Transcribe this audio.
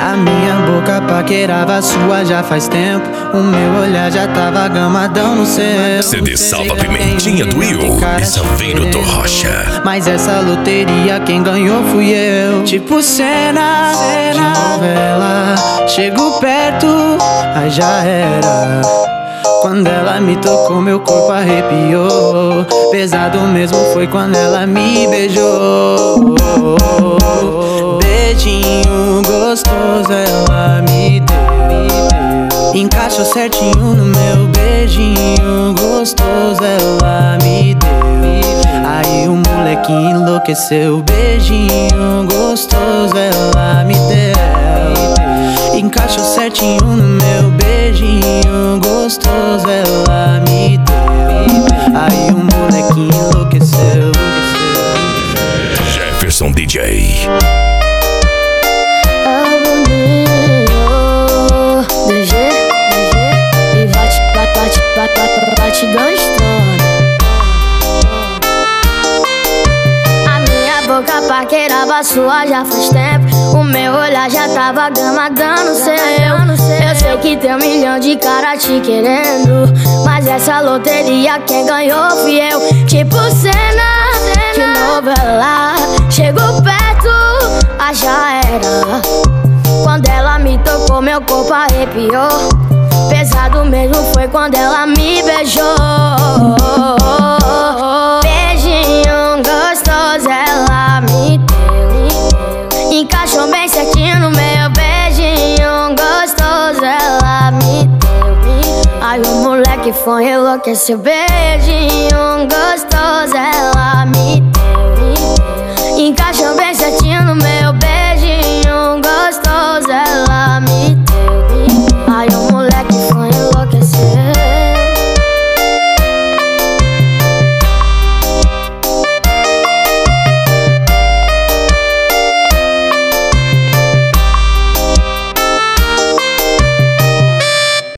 A minha boca paquerava a sua já faz tempo. O meu olhar já tava gamadão no seu. CD Salva Pimentinha do Will e Saveiro do Rocha. Mas essa loteria quem ganhou fui eu. Tipo cena de novela. Chego perto, aí já era. Quando ela me tocou, meu corpo arrepiou. Pesado mesmo foi quando ela me beijou. Beijinho gostoso ela me deu. Encaixou certinho no meu beijinho gostoso ela me deu. Aí o molequinho enlouqueceu. Beijinho gostoso ela me deu. Encaixou certinho no meu beijinho gostoso ela me deu. Aí o molequinho enlouqueceu. Jefferson DJ. Batidão estrona. A minha boca paquerava a sua já faz tempo. O meu olhar já tava gamadando o seu. Eu sei que tem 1 milhão de cara te querendo, mas essa loteria quem ganhou fui eu. Tipo cena de novela. Chegou perto, ah, já era. Quando ela me tocou, meu corpo arrepiou. Pesado mesmo foi quando ela me beijou. Beijinho gostoso ela me deu. Encaixou bem certinho no meu beijinho gostoso ela me deu. Aí o moleque foi enlouqueceu. Beijinho gostoso ela me deu. Encaixou bem certinho no meu beijinho